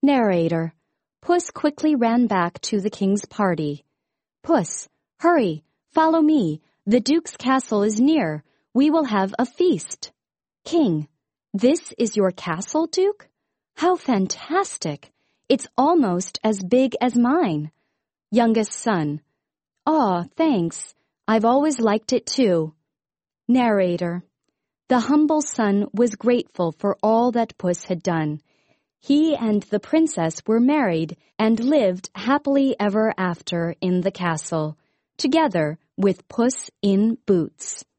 Narrator. Puss quickly ran back to the king's party. Puss, hurry, follow me. The Duke's castle is near. We will have a feast. King. This is your castle, Duke? How fantastic! It's almost as big as mine. Youngest son. Aw, thanks. I've always liked it too. Narrator. The humble son was grateful for all that Puss had done. He and the princess were married and lived happily ever after in the castle, together with Puss in Boots.